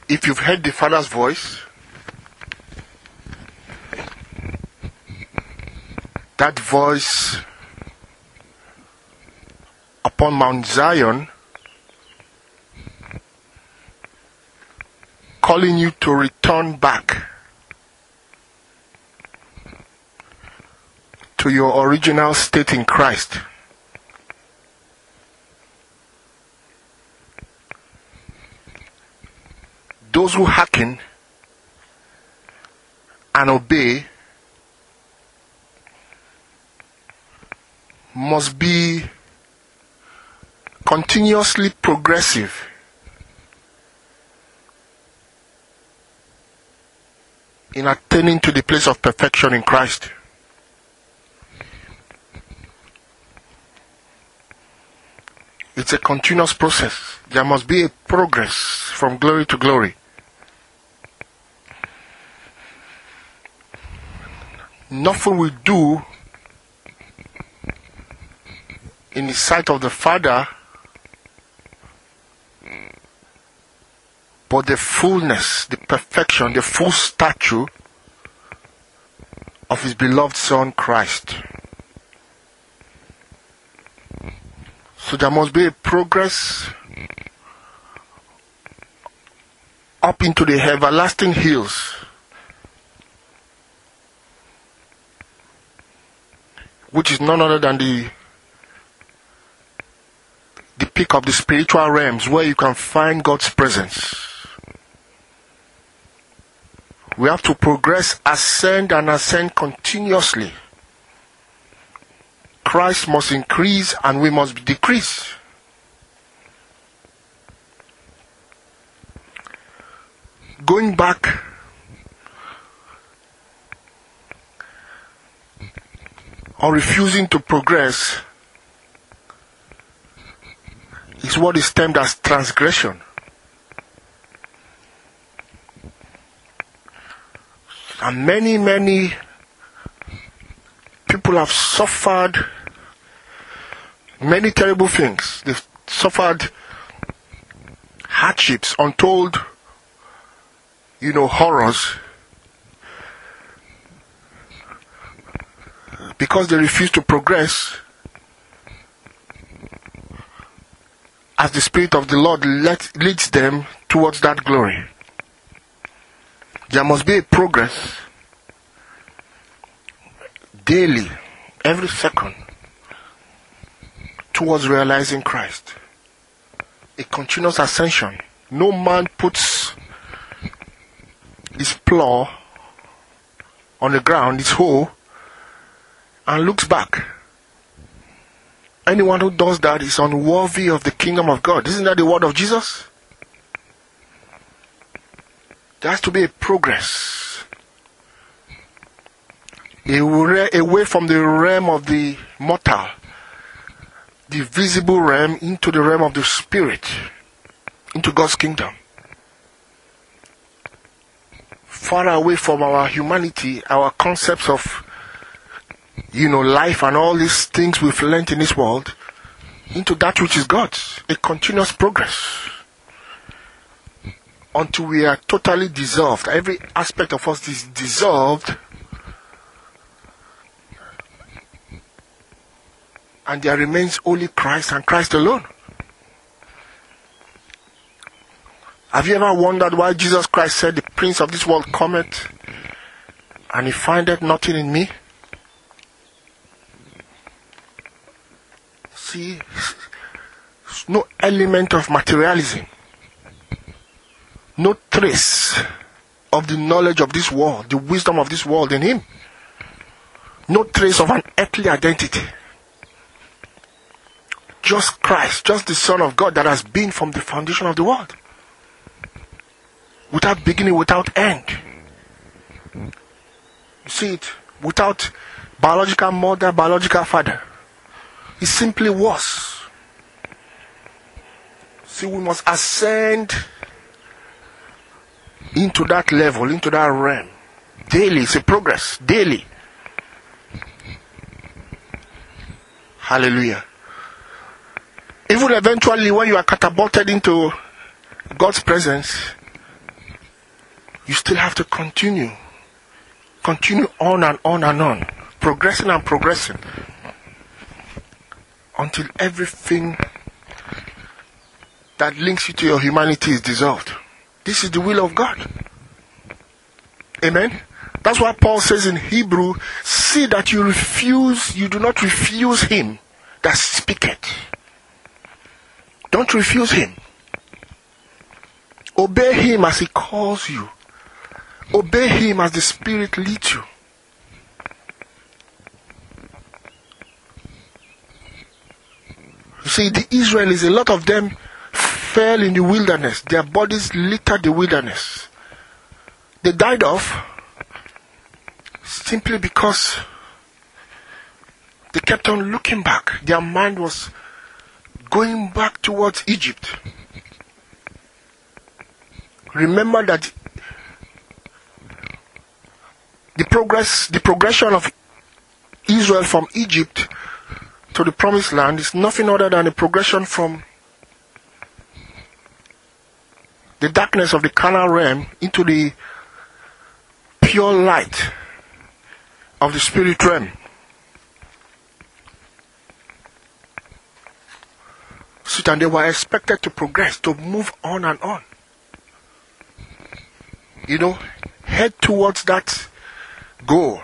if you've heard the Father's voice, that voice upon Mount Zion calling you to return back to your original state in Christ. Those who hearken and obey must be continuously progressive in attaining to the place of perfection in Christ. It's a continuous process. There must be a progress from glory to glory. Nothing we do in the sight of the Father but the fullness, the perfection, the full stature of His beloved Son Christ. So there must be a progress up into the everlasting hills, which is none other than the peak of the spiritual realms, where you can find God's presence. We have to progress, ascend and ascend continuously. Christ must increase and we must decrease. Going back or refusing to progress is what is termed as transgression. And many people have suffered many terrible things. They've suffered hardships, untold, horrors, because they refuse to progress as the Spirit of the Lord leads them towards that glory. There must be a progress daily, every second, towards realizing Christ. A continuous ascension. No man puts his plow on the ground, his hoe, and looks back. Anyone who does that is unworthy of the kingdom of God. Isn't that the word of Jesus? There has to be a progress away from the realm of the mortal, the visible realm, into the realm of the spirit, into God's kingdom. Far away from our humanity, our concepts of life and all these things we've learned in this world, into that which is God's. A continuous progress until we are totally dissolved. Every aspect of us is dissolved, and there remains only Christ and Christ alone. Have you ever wondered why Jesus Christ said, "The prince of this world cometh, and he findeth nothing in me"? See, no element of materialism, no trace of the knowledge of this world, the wisdom of this world in him, no trace of an earthly identity. Just Christ, just the Son of God that has been from the foundation of the world, without beginning, without end. You see it, without biological mother, biological father. He simply was. See, we must ascend into that level, into that realm. Daily, it's a progress. Daily. Hallelujah. Even eventually, when you are catapulted into God's presence, you still have to continue. Continue on and on and on. Progressing and progressing. Until everything that links you to your humanity is dissolved. This is the will of God. Amen. That's why Paul says in Hebrew, see that you do not refuse him that speaketh. Don't refuse him. Obey him as he calls you. Obey him as the Spirit leads you. You see, the Israelis, a lot of them fell in the wilderness. Their bodies littered the wilderness. They died off simply because they kept on looking back. Their mind was going back towards Egypt. Remember that the progression of Israel from Egypt to the promised land is nothing other than a progression from the darkness of the carnal realm into the pure light of the spirit realm. So and they were expected to progress, to move on and on. Head towards that goal,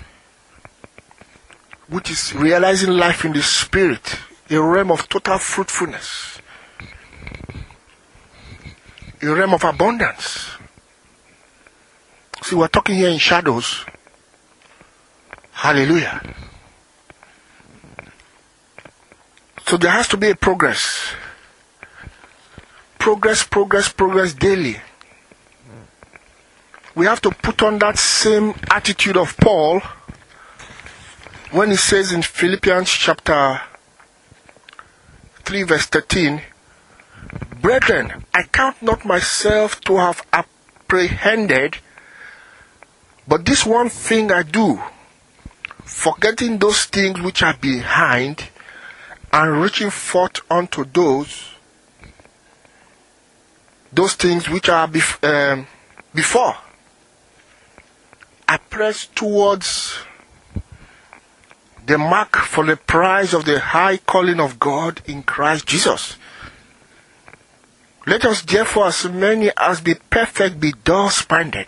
which is realizing life in the spirit, a realm of total fruitfulness, a realm of abundance. See, we're talking here in shadows. Hallelujah. So there has to be a progress. Progress daily. We have to put on that same attitude of Paul when he says in Philippians chapter 3 verse 13, brethren, I count not myself to have apprehended, but this one thing I do, forgetting those things which are behind, and reaching forth unto those things which are before. I press towards the mark for the prize of the high calling of God in Christ Jesus. Let us therefore, as many as be perfect, be thus-minded.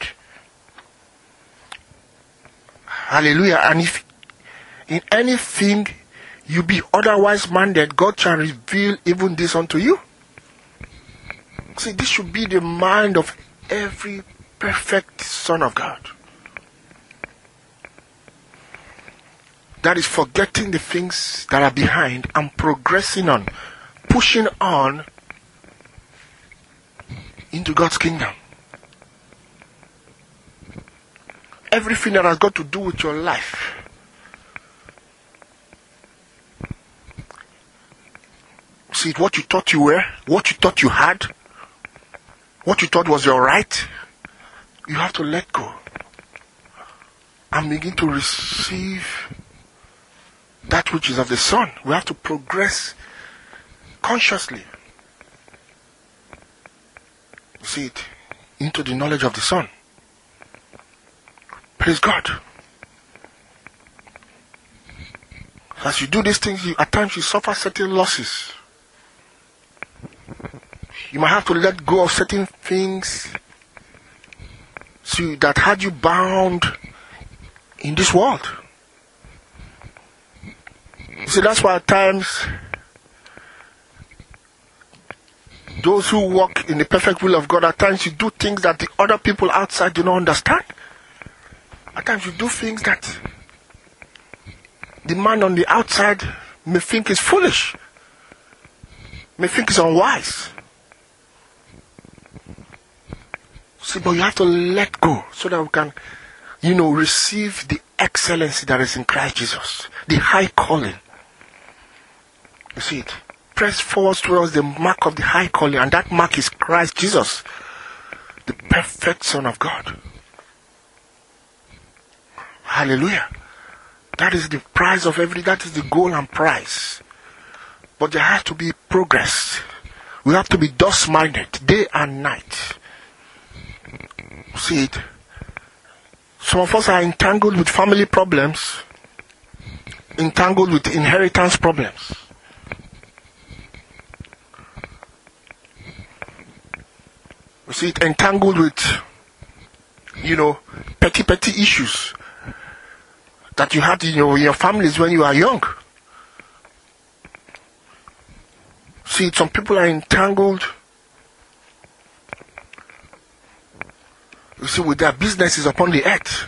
Hallelujah. And if in anything you be otherwise minded, God shall reveal even this unto you. See, this should be the mind of every perfect son of God. That is forgetting the things that are behind and progressing on, pushing on into God's kingdom. Everything that has got to do with your life. See, what you thought you were, what you thought you had, what you thought was your right, you have to let go and begin to receive that which is of the Son. We have to progress consciously. See it into the knowledge of the Son. Praise God. As you do these things, at times you suffer certain losses. You might have to let go of certain things that had you bound in this world. See, that's why at times those who walk in the perfect will of God, at times you do things that the other people outside do not understand. At times you do things that the man on the outside may think is foolish, may think is unwise. See, but you have to let go so that we can, receive the excellency that is in Christ Jesus, the high calling. You see it? Press forward towards the mark of the high calling, and that mark is Christ Jesus, the perfect Son of God. Hallelujah. That is the prize of that is the goal and prize. But there has to be progress. We have to be thus minded, day and night. See it? Some of us are entangled with family problems, entangled with inheritance problems. You see it? Entangled with, petty issues that you had in your families when you are young. See, some people are entangled, you see, with their businesses upon the earth.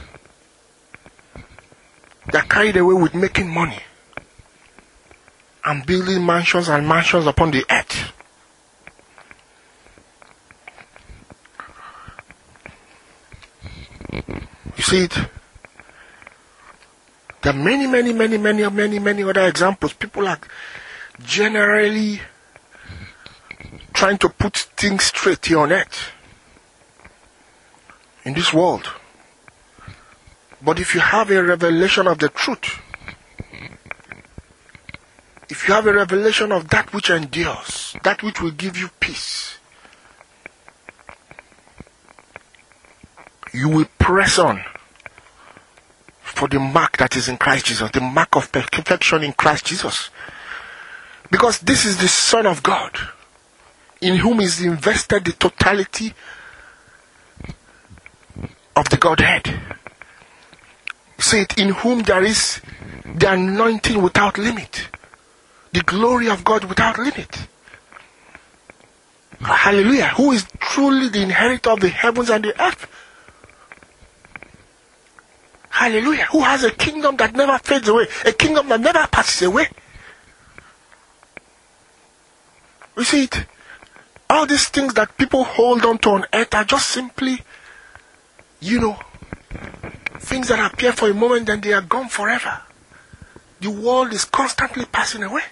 They are carried away with making money and building mansions and mansions upon the earth. You see it? There are many other examples. People are generally trying to put things straight here on earth, in this world. But if you have a revelation of the truth, if you have a revelation of that which endures, that which will give you peace, you will press on for the mark that is in Christ Jesus, the mark of perfection in Christ Jesus. Because this is the Son of God, in whom is invested the totality of the Godhead. See it, in whom there is the anointing without limit, the glory of God without limit. Hallelujah. Who is truly the inheritor of the heavens and the earth. Hallelujah. Who has a kingdom that never fades away, a kingdom that never passes away. You see it? All these things that people hold on to on earth are just simply, things that appear for a moment and they are gone forever. The world is constantly passing away.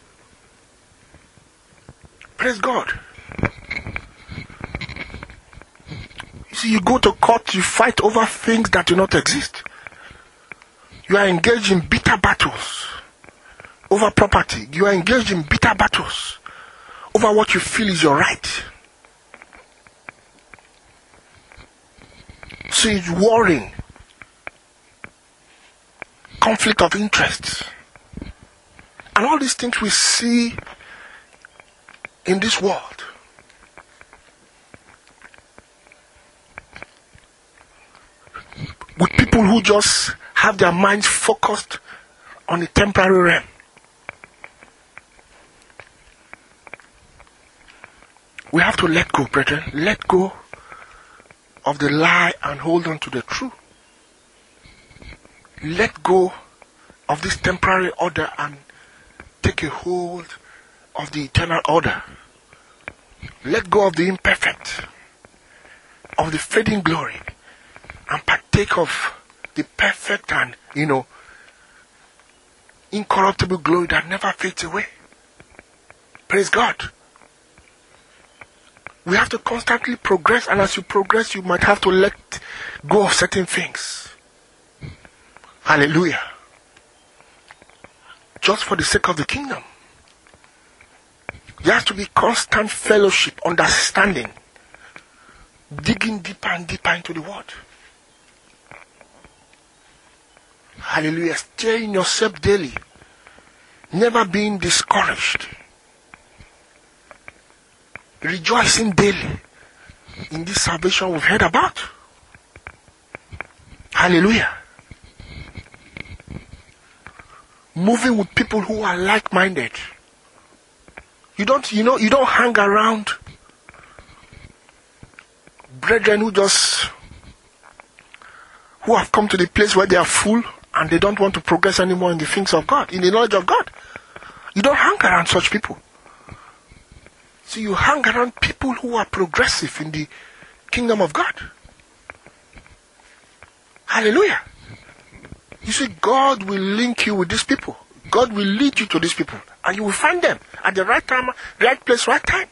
Praise God. You see, you go to court, you fight over things that do not exist. You are engaged in bitter battles over property. You are engaged in bitter battles over what you feel is your right. So it's warring, conflict of interests, and all these things we see in this world. With people who just have their minds focused on the temporary realm. We have to let go, brethren. Let go of the lie and hold on to the truth. Let go of this temporary order and take a hold of the eternal order. Let go of the imperfect, of the fading glory, and partake of the perfect and, incorruptible glory that never fades away. Praise God. We have to constantly progress, and as you progress, you might have to let go of certain things. Hallelujah. Just for the sake of the kingdom. There has to be constant fellowship, understanding, digging deeper and deeper into the word. Hallelujah. Stirring yourself daily. Never being discouraged. Rejoicing daily in this salvation we've heard about. Hallelujah. Moving with people who are like-minded. You don't hang around brethren who have come to the place where they are full and they don't want to progress anymore in the things of God, in the knowledge of God. You don't hang around such people. So you hang around people who are progressive in the kingdom of God. Hallelujah. You see, God will link you with these people. God will lead you to these people. And you will find them at the right time, right place, right time.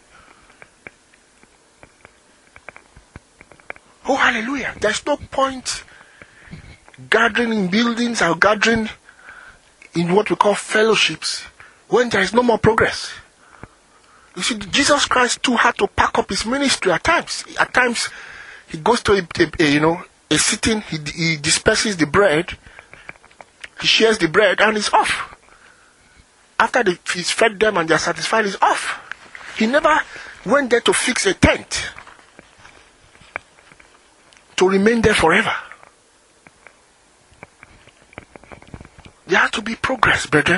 Oh, hallelujah. There's no point gathering in buildings or gathering in what we call fellowships when there is no more progress. You see, Jesus Christ too had to pack up his ministry at times. At times, he goes to a sitting, he disperses the bread, he shares the bread, and he's off. After he's fed them and they're satisfied, he's off. He never went there to fix a tent, to remain there forever. There has to be progress, brethren.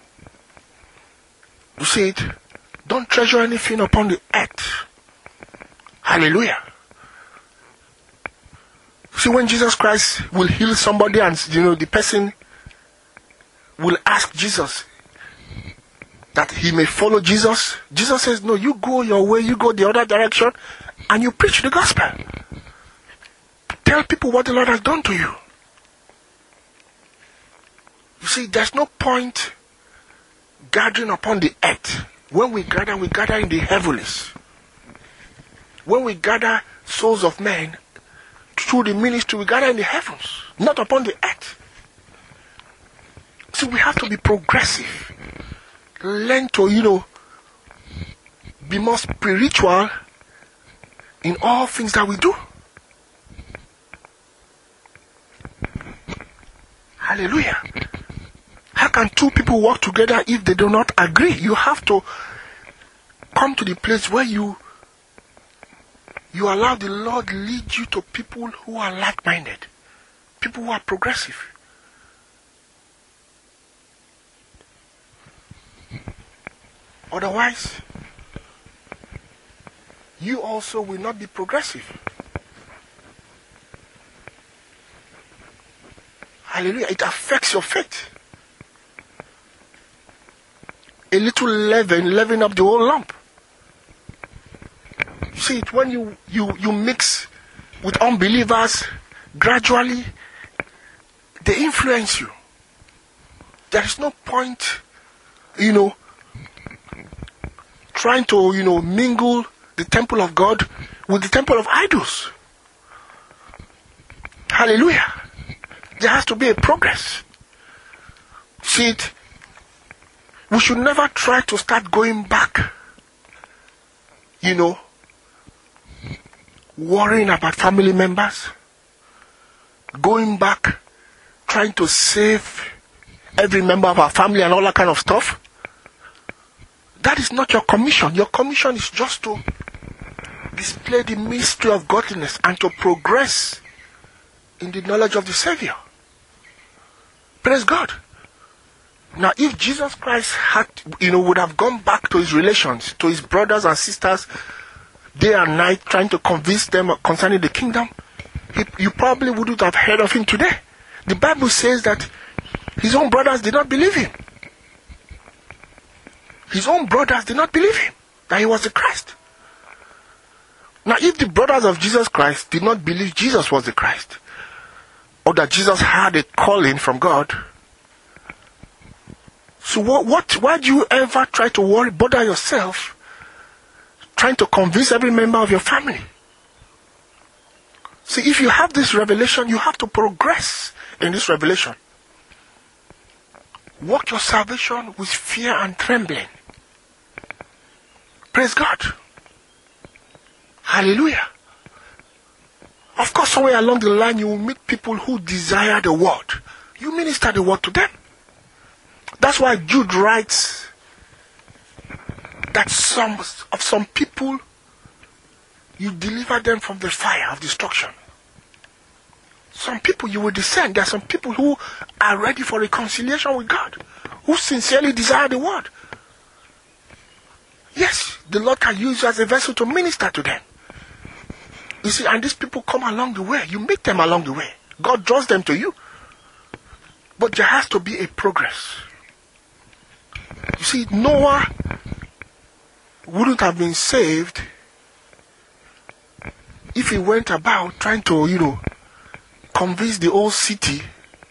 You see it? Don't treasure anything upon the earth. Hallelujah. See, when Jesus Christ will heal somebody and the person will ask Jesus that he may follow Jesus, Jesus says, no, you go your way, you go the other direction, and you preach the gospel. Tell people what the Lord has done to you. You see, there's no point gathering upon the earth. When we gather in the heavens. When we gather souls of men through the ministry, we gather in the heavens, not upon the earth. See, we have to be progressive. Learn to, be more spiritual in all things that we do. Hallelujah. How can two people work together if they do not agree? You have to come to the place where you allow the Lord lead you to people who are like-minded, people who are progressive. Otherwise, you also will not be progressive. Hallelujah. It affects your faith. A little leaven up the whole lump. You see it when you mix with unbelievers, gradually they influence you. There is no point, trying to, mingle the temple of God with the temple of idols. Hallelujah. There has to be a progress. See it? We should never try to start going back, worrying about family members, going back, trying to save every member of our family and all that kind of stuff. That is not your commission. Your commission is just to display the mystery of godliness and to progress in the knowledge of the Savior. Praise God. Now, if Jesus Christ would have gone back to his relations, to his brothers and sisters, day and night, trying to convince them concerning the kingdom, you probably wouldn't have heard of him today. The Bible says that his own brothers did not believe him. His own brothers did not believe him, that he was the Christ. Now, if the brothers of Jesus Christ did not believe Jesus was the Christ, or that Jesus had a calling from God, so why do you ever try to bother yourself trying to convince every member of your family? See, if you have this revelation, you have to progress in this revelation. Walk your salvation with fear and trembling. Praise God. Hallelujah. Of course, somewhere along the line, you will meet people who desire the word. You minister the word to them. That's why Jude writes that some people, you deliver them from the fire of destruction. Some people you will discern. There are some people who are ready for reconciliation with God, who sincerely desire the word. Yes, the Lord can use you as a vessel to minister to them. You see, and these people come along the way. You meet them along the way. God draws them to you. But there has to be a progress. You see, Noah wouldn't have been saved if he went about trying to, convince the whole city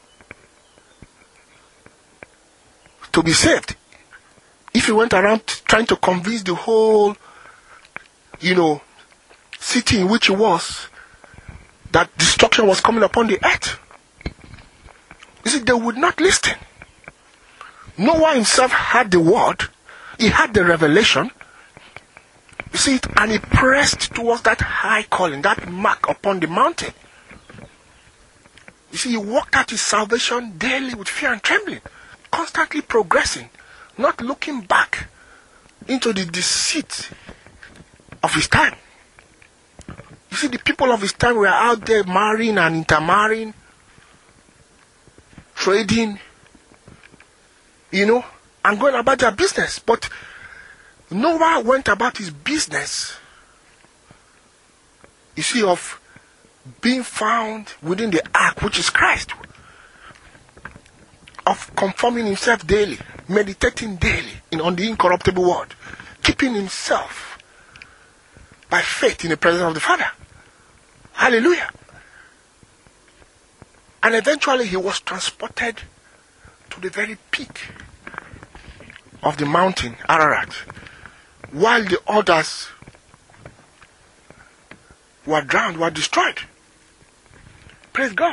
to be saved. If he went around trying to convince the whole, city in which he was, that destruction was coming upon the earth. You see, they would not listen. Noah himself had the word. He had the revelation. You see it, and he pressed towards that high calling, that mark upon the mountain. You see, he walked out his salvation daily with fear and trembling, constantly progressing, not looking back into the deceit of his time. You see, the people of his time were out there marrying and intermarrying, trading, and going about their business. But Noah went about his business, you see, of being found within the ark, which is Christ, of conforming himself daily, meditating daily on the incorruptible word, keeping himself by faith in the presence of the Father. Hallelujah. And eventually he was transported to the very peak of the mountain, Ararat, while the others were drowned, were destroyed. Praise God.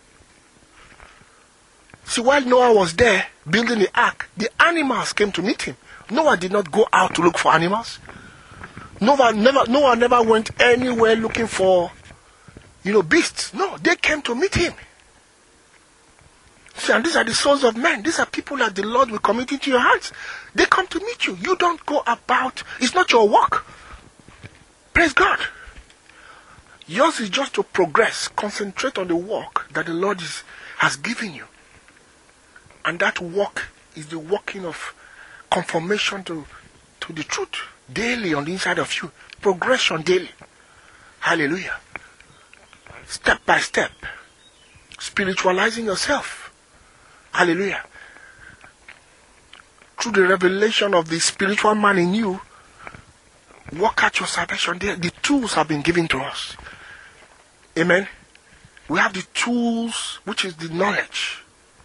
See, while Noah was there building the ark, the animals came to meet him. Noah did not go out to look for animals. Noah never went anywhere looking for, beasts. No, they came to meet him. See, and these are the souls of men. These are people that the Lord will commit into your hands. They come to meet you. You don't go about. It's not your work. Praise God. Yours is just to progress. Concentrate on the work that the Lord has given you. And that work is the working of conformation to the truth daily on the inside of you. Progression daily. Hallelujah. Step by step. Spiritualizing yourself. Hallelujah. Through the revelation of the spiritual man in you, work out your salvation there. The tools have been given to us. Amen. We have the tools, which is the knowledge,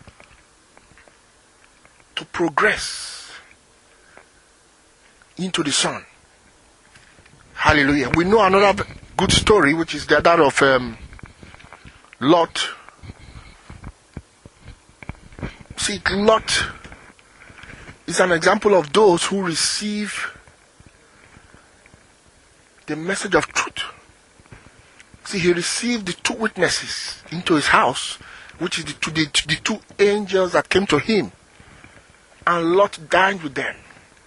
to progress into the Son. Hallelujah. We know another good story, which is that of Lot. See, Lot is an example of those who receive the message of truth. See, he received the two witnesses into his house, which is the two angels that came to him, and Lot dined with them.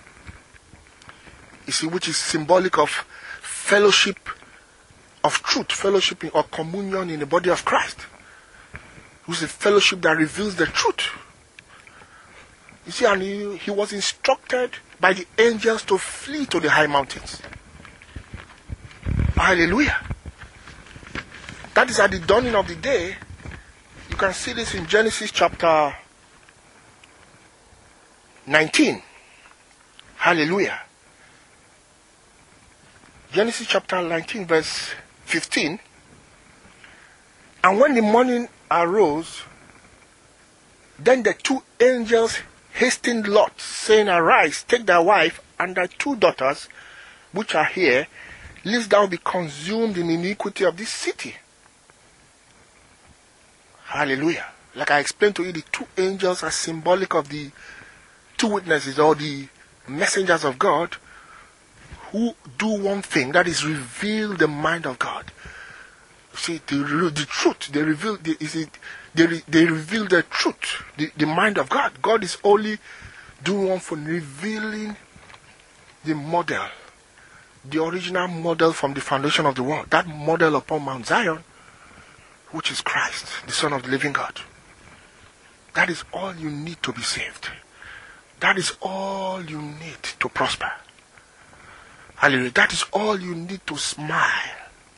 You see, which is symbolic of fellowship of truth, fellowship or communion in the body of Christ, which is a fellowship that reveals the truth. You see, and he was instructed by the angels to flee to the high mountains. Hallelujah. That is at the dawning of the day. You can see this in Genesis chapter 19. Hallelujah. Genesis chapter 19 verse 15. And when the morning arose, then the two angels hastened Lot, saying, Arise, take thy wife and thy two daughters, which are here, lest thou be consumed in iniquity of this city. Hallelujah. Like I explained to you, the two angels are symbolic of the two witnesses or the messengers of God who do one thing, that is reveal the mind of God. See, the truth, they reveal they reveal the truth, the mind of God. God is only doing one for revealing the model, the original model from the foundation of the world. That model upon Mount Zion, which is Christ, the Son of the living God. That is all you need to be saved. That is all you need to prosper. Hallelujah. That is all you need to smile,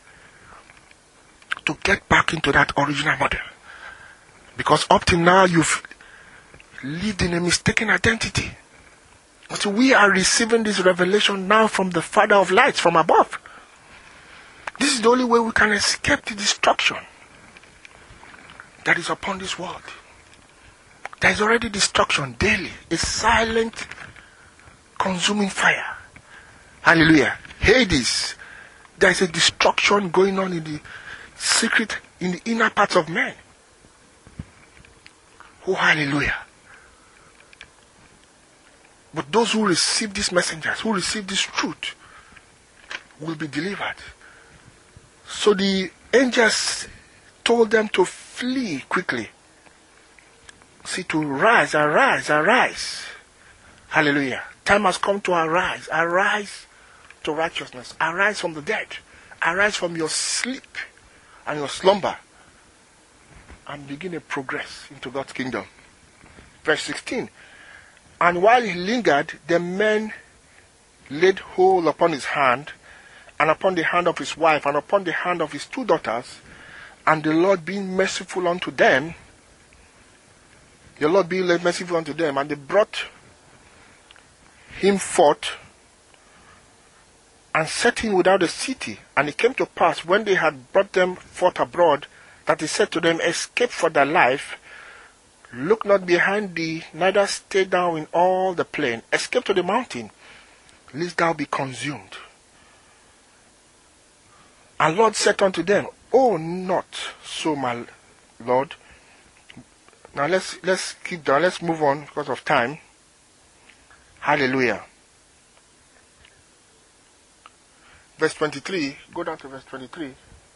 to get back into that original model. Because up till now you've lived in a mistaken identity. But we are receiving this revelation now from the Father of lights, from above. This is the only way we can escape the destruction that is upon this world. There is already destruction daily, a silent, consuming fire. Hallelujah. Hades, there is a destruction going on in the secret, in the inner parts of men. Oh, hallelujah. But those who receive these messengers, who receive this truth, will be delivered. So the angels told them to flee quickly. See, to rise, arise, arise. Hallelujah. Time has come to arise. Arise to righteousness. Arise from the dead. Arise from your sleep and your slumber. And begin a progress into God's kingdom. Verse 16. And while he lingered, the men laid hold upon his hand, and upon the hand of his wife, and upon the hand of his 2 daughters, and the Lord being merciful unto them, and they brought him forth, and set him without the city. And it came to pass, when they had brought them forth abroad, that he said to them, escape for thy life, look not behind thee, neither stay down in all the plain. Escape to the mountain, lest thou be consumed. And Lord said unto them, Oh, not so, my Lord. Now let's keep down. Let's move on because of time. Hallelujah. Verse 23. Go down to verse 23.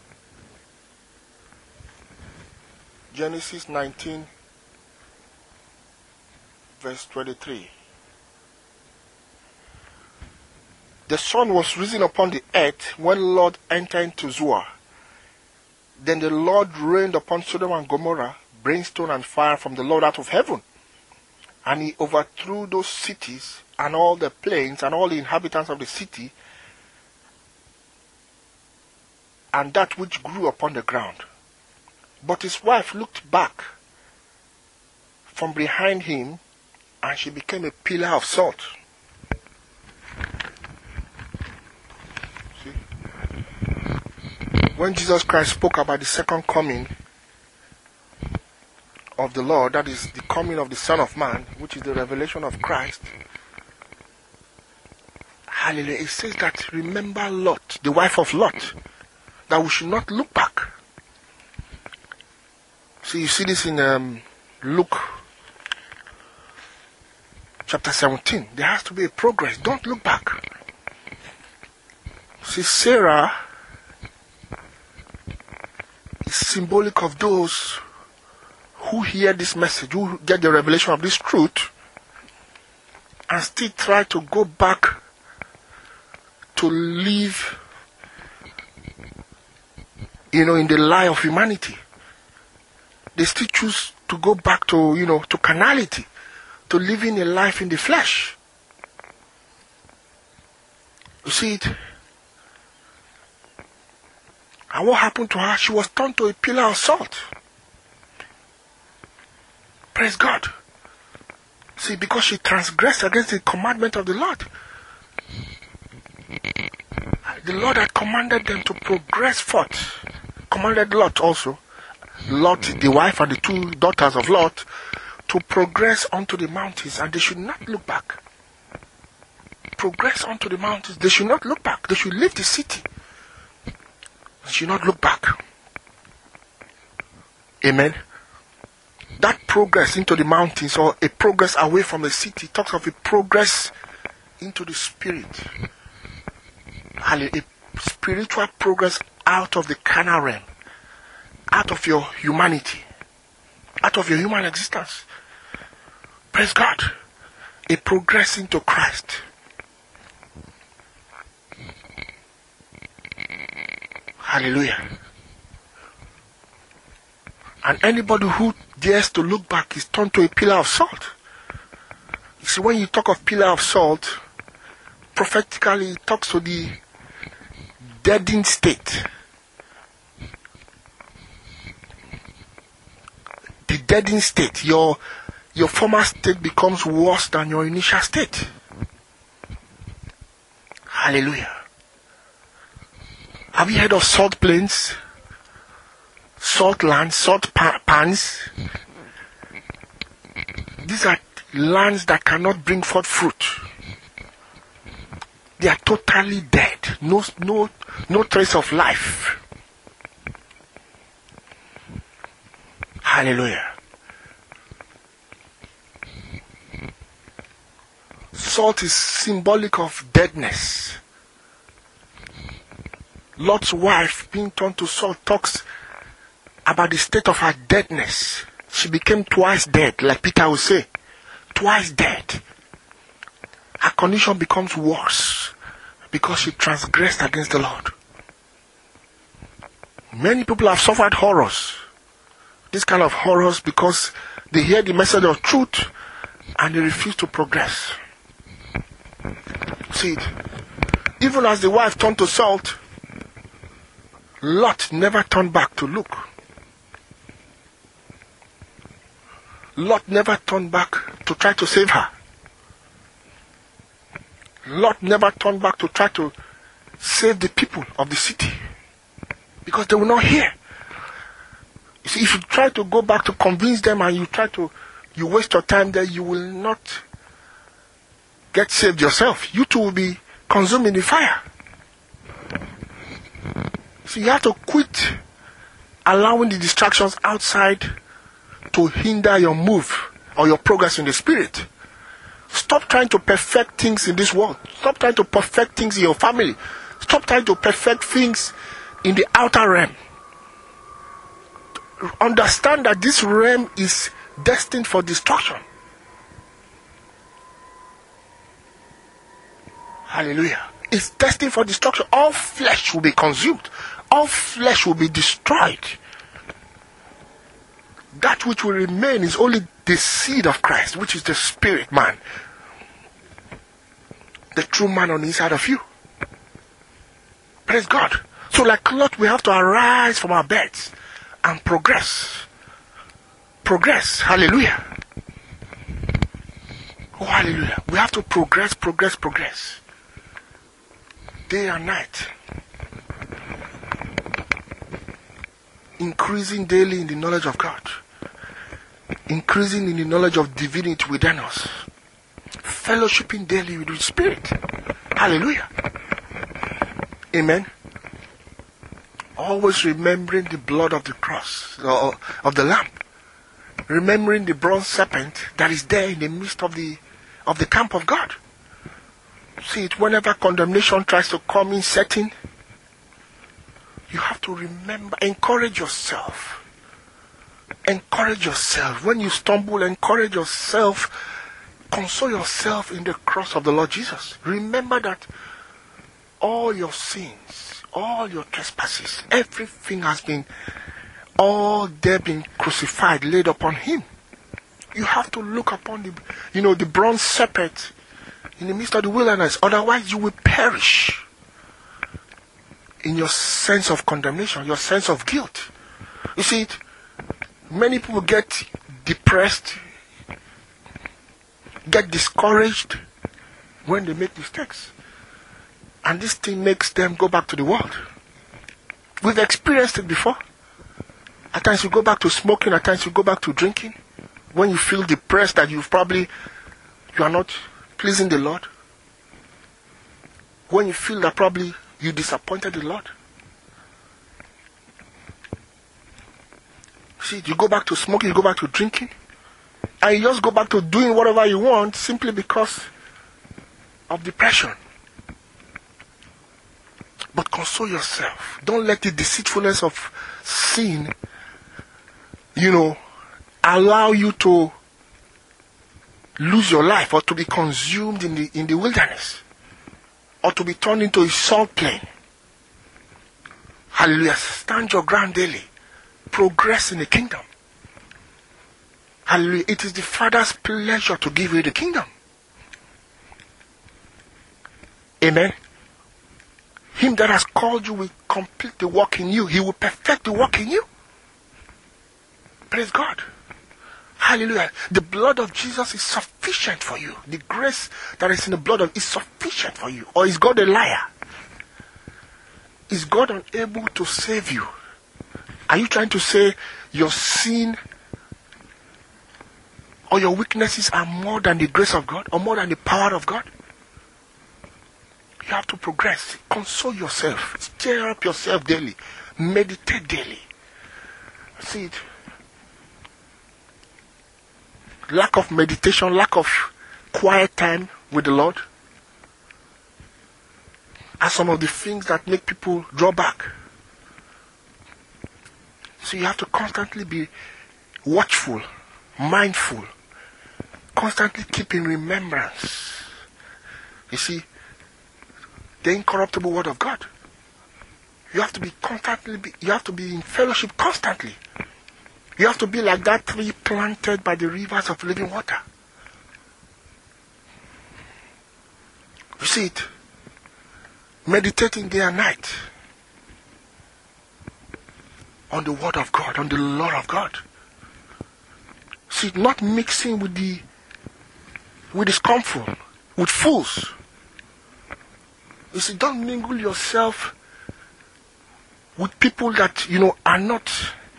Genesis 19, verse 23. The sun was risen upon the earth when the Lord entered into Zoar. Then the Lord rained upon Sodom and Gomorrah brimstone and fire from the Lord out of heaven. And he overthrew those cities and all the plains and all the inhabitants of the city and that which grew upon the ground. But his wife looked back from behind him, and she became a pillar of salt. See? When Jesus Christ spoke about the second coming of the Lord, that is the coming of the Son of Man, which is the revelation of Christ, hallelujah, it says that remember Lot, the wife of Lot, that we should not look back. So you see this in Luke chapter 17. There has to be a progress. Don't look back. See, Sarah is symbolic of those who hear this message, who get the revelation of this truth, and still try to go back to live, in the lie of humanity. They still choose to go back to, to carnality, to living a life in the flesh. You see it? And what happened to her? She was turned to a pillar of salt. Praise God. See, because she transgressed against the commandment of the Lord. The Lord had commanded them to progress forth. Commanded Lot also. Lot, the wife and the 2 daughters of Lot, to progress onto the mountains, and they should not look back. Progress onto the mountains. They should not look back. They should leave the city. They should not look back. Amen. That progress into the mountains, or a progress away from the city, talks of a progress into the spirit. A spiritual progress out of the carnal realm, out of your humanity, out of your human existence. Praise God. A progress into Christ. Hallelujah. And anybody who dares to look back is turned to a pillar of salt. You see, when you talk of pillar of salt, prophetically it talks to the deadened state. The deadened state. Your former state becomes worse than your initial state. Hallelujah. Have you heard of salt plains? Salt lands, salt pans? These are lands that cannot bring forth fruit. They are totally dead. No trace of life. Hallelujah. Salt is symbolic of deadness. Lot's wife, being turned to salt, talks about the state of her deadness. She became twice dead, like Peter would say. Twice dead. Her condition becomes worse because she transgressed against the Lord. Many people have suffered horrors. This kind of horrors because they hear the message of truth and they refuse to progress. See it. Even as the wife turned to salt, Lot never turned back to look. Lot never turned back to try to save her. Lot never turned back to try to save the people of the city. Because they will not hear. You see, if you try to go back to convince them and you waste your time there, you will not get saved yourself. You too will be consumed in the fire. So you have to quit allowing the distractions outside to hinder your move or your progress in the spirit. Stop trying to perfect things in this world. Stop trying to perfect things in your family. Stop trying to perfect things in the outer realm. Understand that this realm is destined for destruction. Hallelujah. It's destined for destruction. All flesh will be consumed. All flesh will be destroyed. That which will remain is only the seed of Christ, which is the spirit man. The true man on the inside of you. Praise God. So like Lot, we have to arise from our beds and progress. Progress. Hallelujah. Oh, hallelujah. We have to progress. Day and night. Increasing daily in the knowledge of God. Increasing in the knowledge of divinity within us. Fellowshipping daily with the Spirit. Hallelujah. Amen. Always remembering the blood of the cross, of the Lamb. Remembering the bronze serpent that is there in the midst of the camp of God. See it, whenever condemnation tries to come in setting, you have to remember, encourage yourself. Encourage yourself. When you stumble, encourage yourself. Console yourself in the cross of the Lord Jesus. Remember that all your sins, all your trespasses, everything has been, all they've been crucified, laid upon him. You have to look upon the bronze serpent in the midst of the wilderness. Otherwise you will perish in your sense of condemnation, your sense of guilt. You see it? Many people get depressed, get discouraged when they make mistakes. And this thing makes them go back to the world. We've experienced it before. At times you go back to smoking, at times you go back to drinking. When you feel depressed that you are not pleasing the Lord. When you feel that probably you disappointed the Lord. See, you go back to smoking, you go back to drinking. And you just go back to doing whatever you want simply because of depression. But console yourself. Don't let the deceitfulness of sin, allow you to lose your life or to be consumed in the wilderness or to be turned into a salt plain. Hallelujah. Stand your ground daily. Progress in the kingdom. Hallelujah. It is the Father's pleasure to give you the kingdom. Amen. Him that has called you will complete the work in you. He will perfect the work in you. Praise God. Hallelujah. The blood of Jesus is sufficient for you. The grace that is in the blood is sufficient for you. Or is God a liar? Is God unable to save you? Are you trying to say your sin or your weaknesses are more than the grace of God or more than the power of God? You have to progress. Console yourself. Stir up yourself daily. Meditate daily. See it. Lack of meditation, lack of quiet time with the Lord are some of the things that make people draw back. So you have to constantly be watchful, mindful, constantly keep in remembrance. You see, the incorruptible word of God. You have to be you have to be in fellowship constantly. You have to be like that tree planted by the rivers of living water. You see it? Meditating day and night on the word of God, on the law of God. See, not mixing with the scornful, with fools. You see, don't mingle yourself with people that, are not,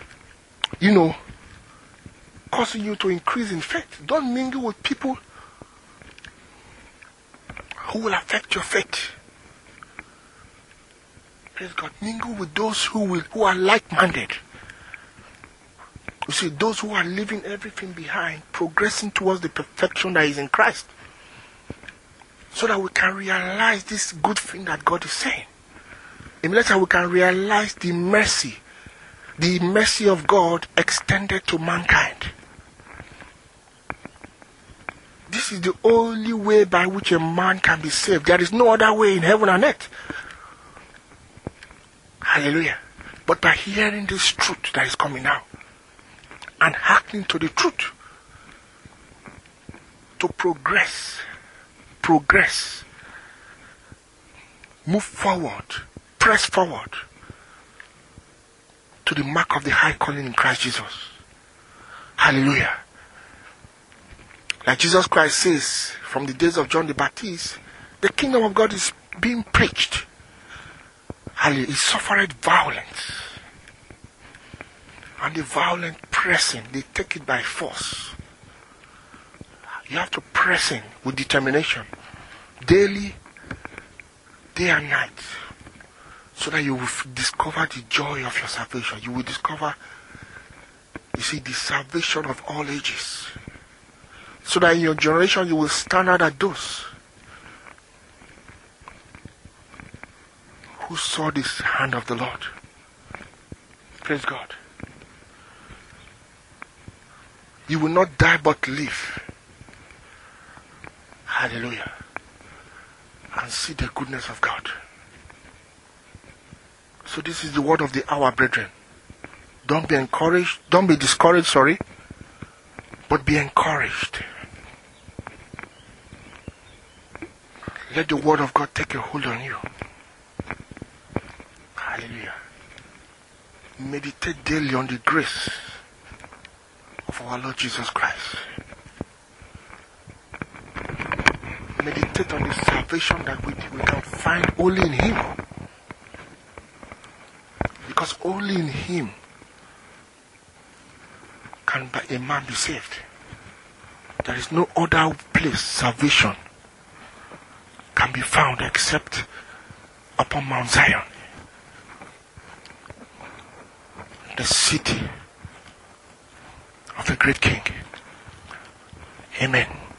causing you to increase in faith. Don't mingle with people who will affect your faith. Praise God. Mingle with those who are like-minded. You see, those who are leaving everything behind, progressing towards the perfection that is in Christ. So that we can realize this good thing that God is saying. Immediately we can realize the mercy of God extended to mankind. This is the only way by which a man can be saved. There is no other way in heaven and earth. Hallelujah. But by hearing this truth that is coming now and hearkening to the truth, to progress, move forward, press forward to the mark of the high calling in Christ Jesus. Hallelujah. Like Jesus Christ says from the days of John the Baptist, the kingdom of God is being preached. Hallelujah. It suffered violence. And the violent pressing, they take it by force. You have to press in with determination. Daily, day and night. So that you will discover the joy of your salvation. You will discover, the salvation of all ages. So that in your generation you will stand out at those who saw this hand of the Lord. Praise God. You will not die but live. Hallelujah. And see the goodness of God. So this is the word of the hour, brethren. Don't be encouraged. Don't be discouraged, but be encouraged. Let the word of God take a hold on you. Hallelujah. Meditate daily on the grace of our Lord Jesus Christ. Meditate on the salvation that we can find only in Him. Because only in Him can a man be saved. There is no other place salvation can be found except upon Mount Zion, the city of the great King. Amen.